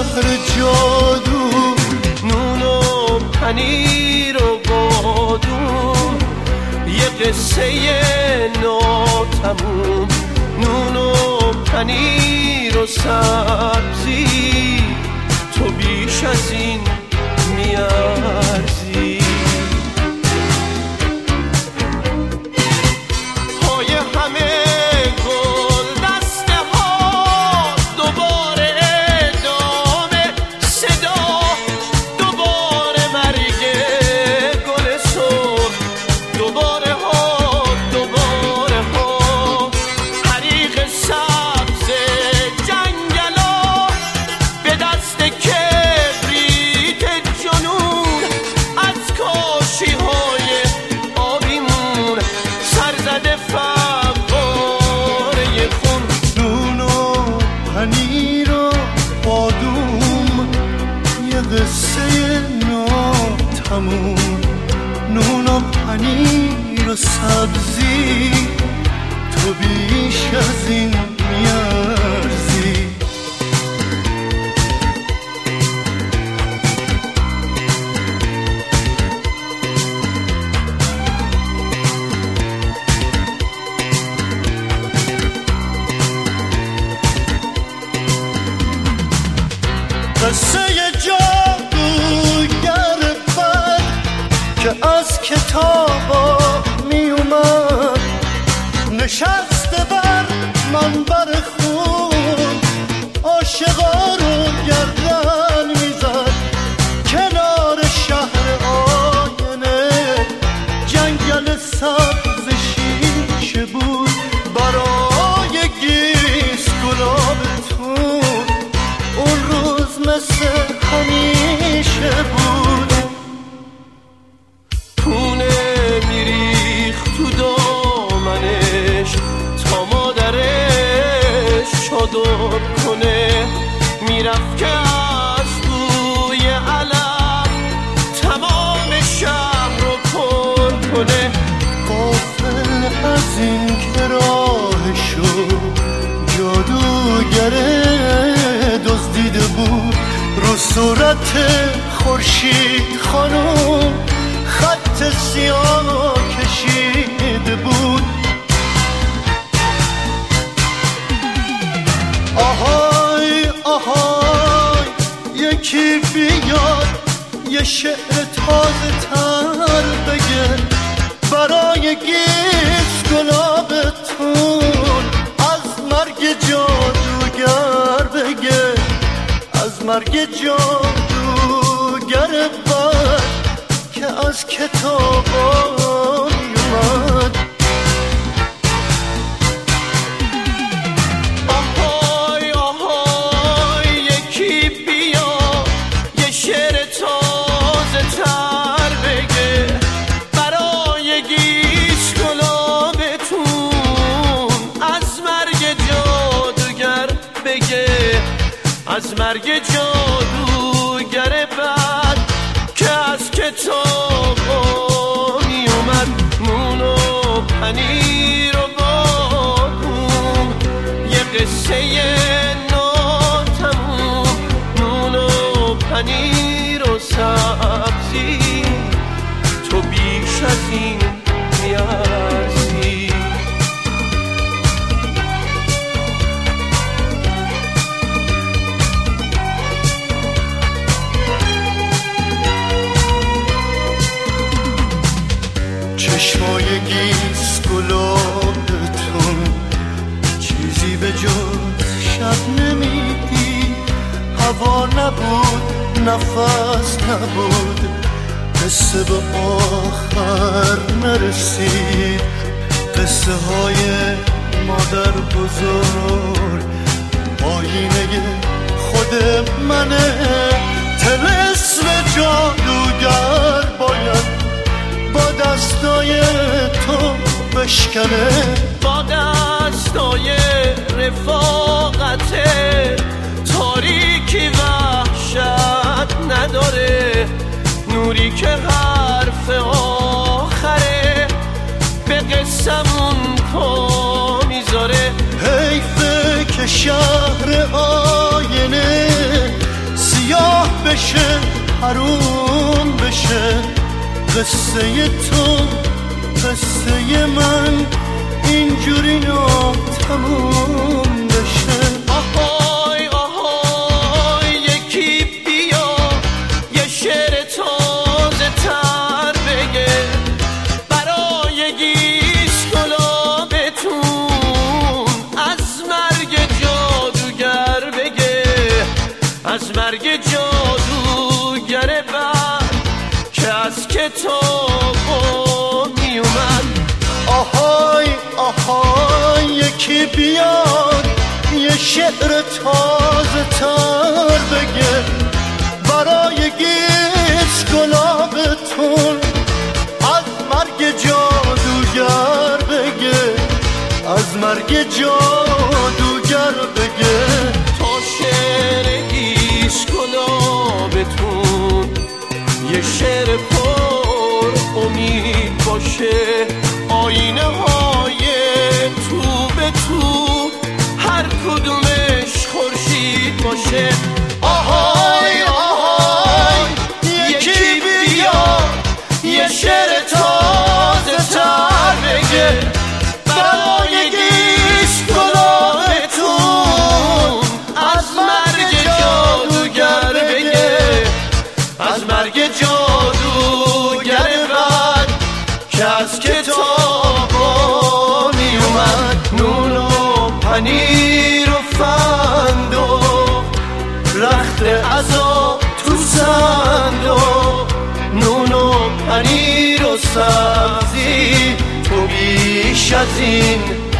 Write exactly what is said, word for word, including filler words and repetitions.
شهر جادو، نون و پنیر و بادوم، یه قصه ناتموم، نون و پنیر و سبزی، تو بیش از این میارزی. پای همه گل دسته ها، دوباره ادامه صدا، دوباره مرگ گل سرخ، دوباره ها دوباره ها، حریق سبز جنگلا به دست کبریت جنون، از کاشی های آبیمون سرزده فواره خون. نون و پنیر و بادوم، یه قصه ناتموم، نون و پنیر و سبزی، تو بیش از این میارزی. قصه جادوگر بد که از کتابا می اومد، نشسته بر منبر خون، عاشقا رو گردن میزد کنار شهر آینه. جنگل سبز شیشه بود برای گیس گلابتون، اون روز مثل همیشه بود. پونه میریخت تو دامنش تا مادرش چادر کنه، میرفت که از بوی علف تمام شهر رو پر کنه. غافل از این که راهشو جادوگره دزدیده بود، رو صورت خورشید خانم خط سیاه کشیده بود. آهای آهای یکی بیاد یه شعر تازه تر بگه برای گیس گلابتون، از مرگ جادوگر بگه، از مرگ جادوگر بد که از کتابا میومد. آهای آهای یکی بیا یه شعر تازه تر بگه برای گیس گلابتون، از مرگ جادوگر بگه، از مرگ جادوگر بد که از کتابا می اومد. نون و پنیر و بادوم، یه قصه ناتموم، نون و پنیر و سبزی، تو بیش از این میارزی. چشمای گیس گلابتون چیزی به جز شب نمیدی، هوا نبود نفس نبود، قصه به آخر نرسید. قصه های مادر بزرگ آینه خود منه، طلسم جادوگر باید با دستای تو بشکنه، با دستای رفاقت تاریکی وحشت نداره، نوری که حرف آخره به قسمون پا میذاره. حیفه که شهر آینه سیاه بشه حروم بشه قصه تو قصه من اینجوری ناتموم بشه. آهای آهای یکی بیا یه شعر تازه تر بگه برای گیسکلابتون از مرگ جادوگر بگه، از مرگ جادوگر بعد که از کتاب می اومد. آهای آهای یکی بیاد یه شعر تازه تر بگه برای گیسکلابتون از مرگ جادوگر بگه، از مرگ جادوگر بگه. تا شعر گیسکلابتون یه شعر پر امید باشه، آینه های تو به تو هر کدومش خورشید باشه. آهای آهای یکی بیا یه شعر تازه تر بگه برای گیسکلابتون از مرگ جادوگر بگه، از مرگ جادوگر بعد که از کتابا می اومد. نون و پنیر و فند و رخت عزا تو سند و نون و پنیر و سبزی تو بیش از این